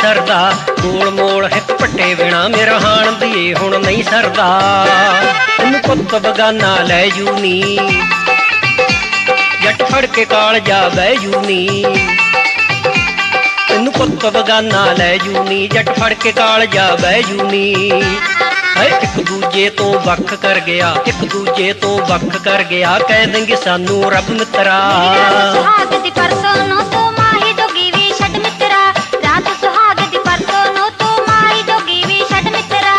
ਸਰਦਾ। ਗੋਲ ਮੋਲ ਹਿੱਕ ਪੱਟੇ ਬਿਨਾ ਮੇਰਾ ਹਾਣ ਦੀਏ ਹੁਣ ਨਹੀਂ ਸਰਦਾ। ਤੈਨੂੰ ਪੁੱਤ ਬਗਾਨਾ ਲੈ ਜੂ ਨੀ ਜੱਟ ਫੜ ਕੇ ਕਾਲਜਾ ਬਹਿ ਜੂ ਨੀ। ਤੈਨੂੰ ਪੁੱਤ ਬਗਾਨਾ ਲੈ ਜੂ ਨੀ ਜੱਟ ਫੜ ਕੇ ਕਾਲਜਾ ਬਹਿ ਜੂ ਨੀ। ਹਾਏ ਇੱਕ ਦੂਜੇ ਤੋਂ ਵੱਖ ਕਰ ਗਿਆ, ਇੱਕ ਦੂਜੇ ਤੋਂ ਵੱਖ ਕਰ ਗਿਆ, ਕਹਿ ਦੇਂਗੇ ਸਾਨੂੰ ਰੱਬ ਮਿੱਤਰਾ। ਸੁਹਾਗ ਦੀ ਪਰਸੋਂ ਨੂੰ ਤੂੰ ਮਾਹੀ ਜੋਗੀ ਵੀ ਛੱਡ ਮਿੱਤਰਾ। ਰਾਤ ਸੁਹਾਗ ਦੀ ਪਰਸੋਂ ਨੂੰ ਤੂੰ ਮਾਹੀ ਜੋਗੀ ਵੀ ਛੱਡ ਮਿੱਤਰਾ।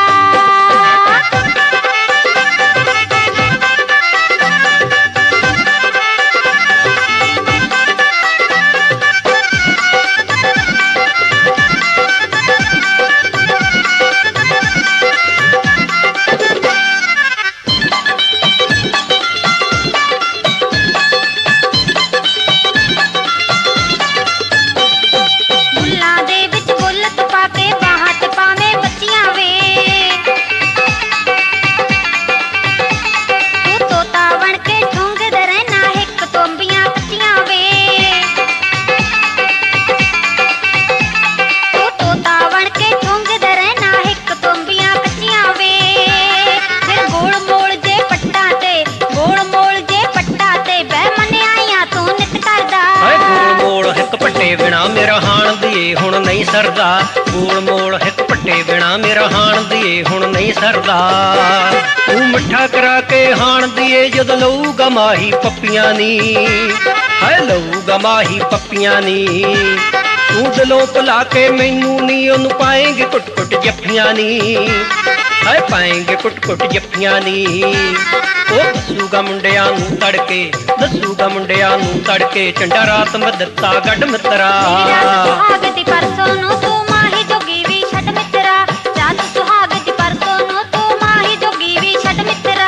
ਬਿਨਾ ਮੇਰਾ ਹਾਣ ਦੀਏ ਹੁਣ ਨਹੀਂ ਸਰਦਾ। ਗੋਲ ਮੋਲ ਹਿੱਕ ਪੱਟੇ ਬਿਨਾ ਮੇਰਾ ਹਾਣ ਦੀਏ ਹੁਣ ਨਹੀਂ ਸਰਦਾ। ਤੂੰ ਮਿੱਠਾ ਕਰਾ ਕੇ ਹਾਣ ਦੀਏ ਜਦ ਲਊਗਾ ਮਾਹੀ ਪੱਪੀਆਂ ਨੀ। ਹਾਏ ਲਊਗਾ ਮਾਹੀ ਪੱਪੀਆਂ ਨੀ। ਤੂੰ ਦਿਲੋਂ ਭੁਲਾ ਕੇ ਮੈਨੂੰ ਨੀ ਉਹਨੂੰ ਪਾਏਂਗੇ ਕੁੱਟ ਕੁੱਟ ਜੱਫੀਆਂ ਨੀ। ਹਾਏ ਪਾਏਂਗੇ ਕੁੱਟ ਕੁੱਟ ਜੱਫੀਆਂ ਨੀ। ਉਹ ਦੱਸੂਗਾ ਮੁੰਡਿਆਂ ਨੂੰ ਤੜਕੇ, ਦੱਸੂਗਾ ਮੁੰਡਿਆਂ ਨੂੰ ਤੜਕੇ, ਚੰਡਾ ਰਾਤ ਮੈਂ ਦਿੱਤਾ ਗੱਡ ਮਿੱਤਰਾ। ਸੁਹਾਗ ਦੀ ਪਰਸੋਂ ਨੂੰ ਤੂੰ ਮਾਹੀ ਜੋਗੀ ਵੀ ਛੱਡ ਮਿੱਤਰਾ। ਰਾਤ ਸੁਹਾਗ ਦੀ ਪਰਸੋਂ ਨੂੰ ਤੂੰ ਮਾਹੀ ਜੋਗੀ ਵੀ ਛੱਡ ਮਿੱਤਰਾ।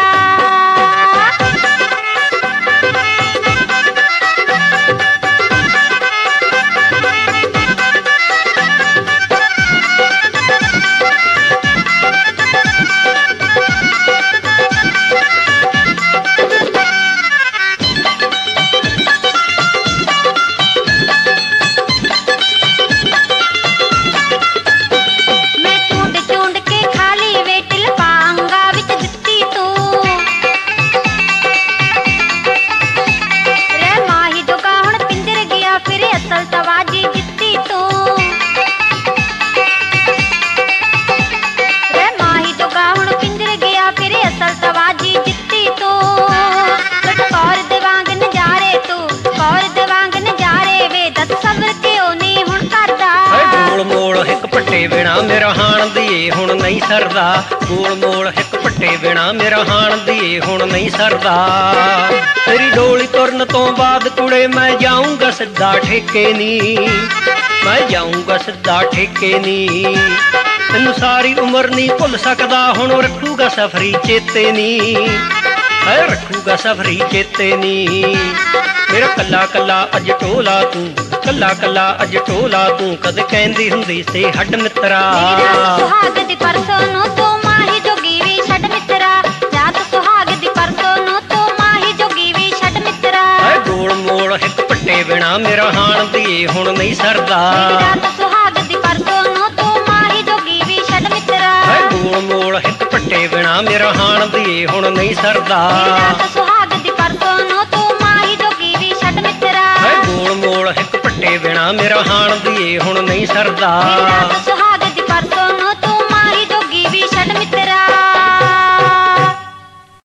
ਬਿਨਾ ਮੇਰਾ ਹਾਣ ਦੀਏ ਹੁਣ ਨਹੀਂ ਸਰਦਾ। ਗੋਲ ਮੋਲ ਹਿੱਕ ਪੱਟੇ ਬਿਨਾ ਮੇਰਾ ਹਾਣ ਦੀਏ ਹੁਣ ਨਹੀਂ ਸਰਦਾ। ਤੇਰੀ ਡੋਲੀ ਤੁਰਨ ਤੋਂ ਬਾਅਦ ਕੁੜੇ ਮੈਂ ਜਾਊਂਗਾ ਸਿੱਧਾ ਠੇਕੇ ਨੀ। ਮੈਂ ਜਾਊਂਗਾ ਸਿੱਧਾ ਠੇਕੇ ਨੀ। ਤੈਨੂੰ ਸਾਰੀ ਉਮਰ ਨਹੀਂ ਭੁੱਲ ਸਕਦਾ ਹੁਣ ਰੱਖੂਗਾ ਸਫਰੀ ਚੇਤੇ ਨੀ। ਹੈ ਰੱਖੂਗਾ ਸਫਰੀ ਚੇਤੇ ਨੀ। ਮੇਰਾ ਕੱਲਾ ਕੱਲਾ ਅੱਜ ਢੋਲਾ ਤੂੰ, ਕੱਲਾ ਕੱਲਾ ਅੱਜ ਢੋਲਾ ਤੂੰ, ਕਦੇ ਕਹਿੰਦੀ ਹੁੰਦੀ ਸੀ ਹੱਡ ਮਿੱਤਰਾ। ਸੁਹਾਗ ਦੀ ਪਰਸੋਂ ਨੂੰ ਤੂੰ ਮਾਹੀ ਜੋਗੀ ਵੀ ਛੱਡ ਮਿੱਤਰਾ। ਰਾਤ ਸੁਹਾਗ ਦੀ ਪਰਸੋਂ ਨੂੰ ਤੂੰ ਮਾਹੀ ਜੋਗੀ ਵੀ ਛੱਡ ਮਿੱਤਰਾ। ਹੈ ਗੋਲ ਮੋਲ ਹਿੱਕ ਪੱਟੇ ਬਿਨਾ ਮੇਰਾ ਹਾਣ ਦੀਏ ਹੁਣ ਨਹੀਂ ਸਰਦਾ। ਰਾਤ ਸੁਹਾਗ ਦੀ ਪਰਸੋਂ ਨੂੰ ਤੂੰ ਮਾਹੀ ਜੋਗੀ ਵੀ ਛੱਡ ਮਿੱਤਰਾ। ਹੈ ਗੋਲ ਮੋਲ ਹਿੱਕ ਪੱਟੇ ਬਿਨਾ ਮੇਰਾ ਹਾਣ ਦੀਏ ਹੁਣ ਨਹੀਂ ਸਰਦਾ। ਰਾਤ ਸੁਹਾਗ ਦੀ ਪਰਸੋਂ ਨੂੰ ਤੂੰ ਮਾਹੀ ਜੋਗੀ ਵੀ ਛੱਡ ਮਿੱਤਰਾ। ਹੈ ਗੋਲ ਮੋਲ ਹਿੱਕ ਪੱਟੇ ਬਿਨਾ ਮੇਰਾ ਹਾਣ ਦੀਏ ਹੁਣ ਨਹੀਂ ਸਰਦਾ।